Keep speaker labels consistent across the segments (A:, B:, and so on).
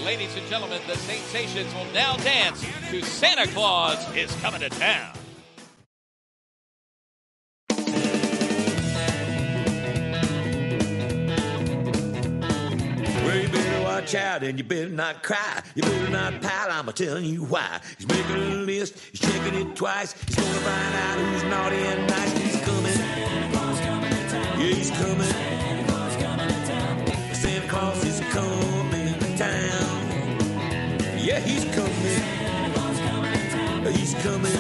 A: Ladies and gentlemen, the Sensations will now dance to Santa Claus is Coming to Town.
B: Well, you better watch out and you better not cry. You better not pout, I'm telling you why. He's making a list, he's checking it twice. He's gonna find out who's naughty and nice. He's coming. Yeah, he's coming. Santa Claus is coming to town. Yeah, he's coming. He's coming.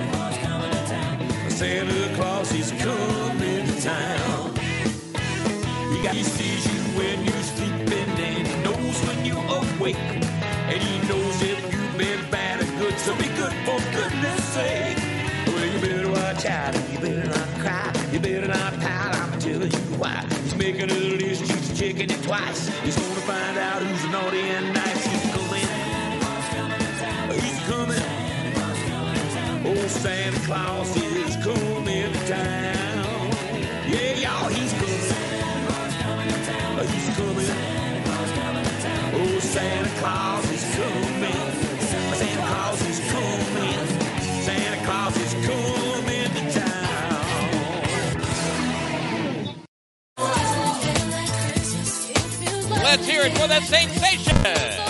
B: Santa Claus is coming to town. He sees you when you're sleeping and he knows when you're awake. And he knows if you've been bad or good, so be good for goodness sake. Well, you better watch out and you better not cry. You better not pout, I'm telling you why. He's making a list, he's checking it twice. He's gonna find out who's naughty and nice. He's coming. He's coming. Oh, Santa Claus is coming to town. Yeah, y'all, he's coming. He's coming. Oh, Santa Claus is coming. Santa Claus is coming. Santa Claus is coming to town.
A: Let's hear it for the Sensations.